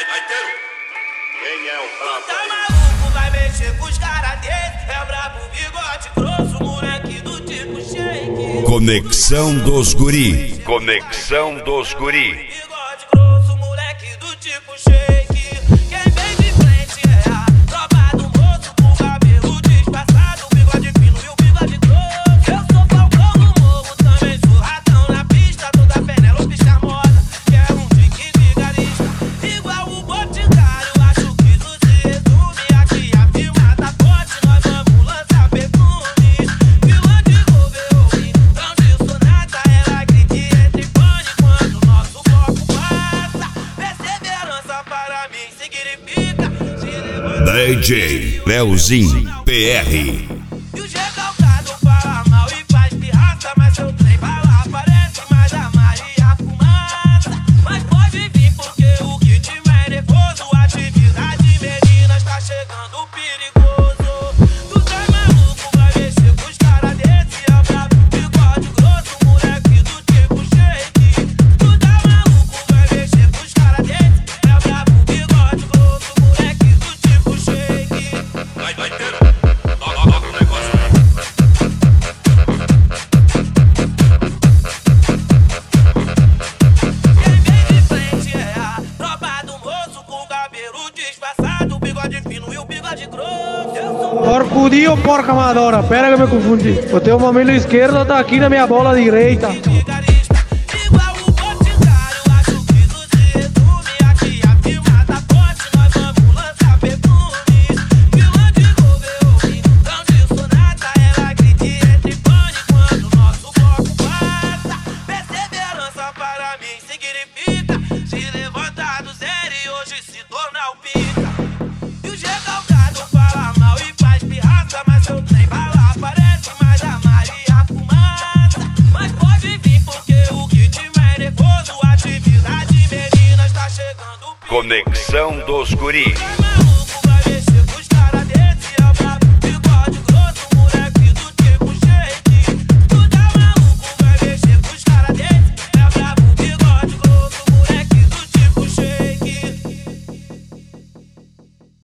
Gaiteiro, quem é o brabo? Tá maluco, vai mexer com os caras dele. É brabo, bigode grosso, moleque do tipo shake. Conexão dos Guri. Conexão dos Guri. Bigode grosso, moleque do tipo shake. Quem vem de frente é a tropa do moço com cabelo disfarçado, bigode fino e o bigode grosso. Eu sou Falcão no morro, também sou ratão na pista, toda Penélope charmosa, que é um tique vigarista. Igual o Boticário, acho que isso se resume. Aqui a firma tá forte, nós vamos lançar perfumes. Vilã de Governo, não de sonata, ela grita entre pane quando o nosso foco passa. Perseverança para mim significa se levantar. DJ Leozinho PR. E o recalcado fala mal e faz pirraça, mas seu trem bala aparece mais a Maria Fumaça. Mas pode vir porque o ritmo é nervoso, atividade meninas tá chegando perigoso. Tu tá maluco, vai mexer com os caras desse, é brabo, bigode grosso, moleque do tipo shake. Tu tá maluco, vai mexer com os caras desse, é brabo, bigode grosso, moleque do tipo shake. Gaiteiro, toca o negócio. Quem vem de frente é a tropa do moço com cabelo disfarçado, bigode fino e o bigode grosso. Eu sou Porcudinho ou porca amadora? Pera que eu me confundi. O teu mamilo esquerdo tá aqui na minha bola direita. vigarista, igual o Boticário, acho que isso se resume. Aqui a firma tá forte, nós vamos lançar perfumes. Vilã de Governo, não de sonata, ela grita entre pane quando o nosso foco passa. Perseverança para mim significa se levantar do zero e hoje se tornar o pica. E os recalcados falam mal e faz pirraça, mas seu trem bala aparece mais a Maria Fumaça. Mas pode vir porque o ritmo é nervoso, atividade meninas tá chegando perigo. Conexão dos Guri. Tá maluco,